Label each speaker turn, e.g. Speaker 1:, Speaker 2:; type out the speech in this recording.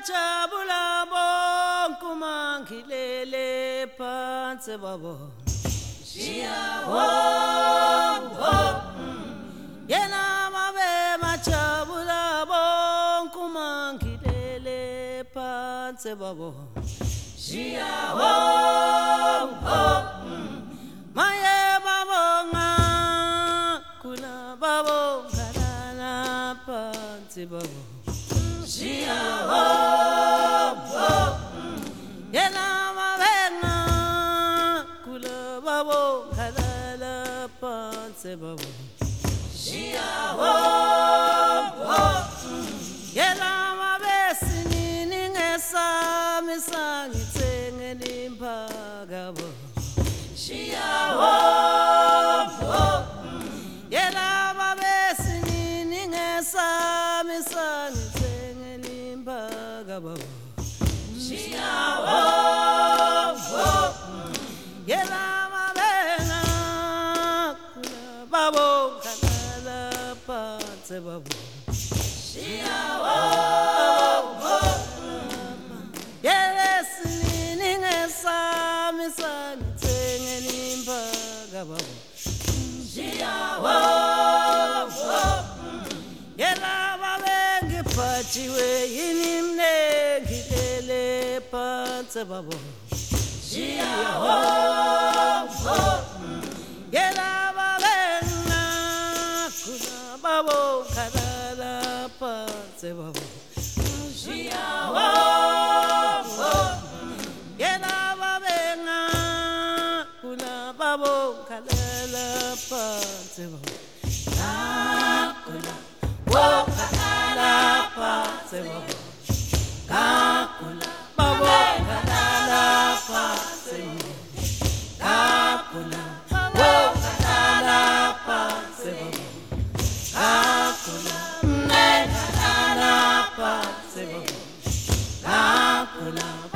Speaker 1: bajabula bonke umangilele phansi babo yena mabe majabula bonke umangilele phansi babo maye babonga kula babonga lana phansi babo yena mabenga kula babonga lana phansi babo yena mabesinini ngesami sangithengela imphakabo yena mabesinini ngesami sangithengela imphakabo yena mabenga kula babonga lana phansi babo yesinini ngesami sangithengela imphakabo yena babengiphathiwe yini mnengilele phansi babo yena babenga kula babonga lana phansi babo yena babenga kula babonga lana phansi babo babonga lana phansi babo babonga lana phansi babonga lana phansi babonga lana phansi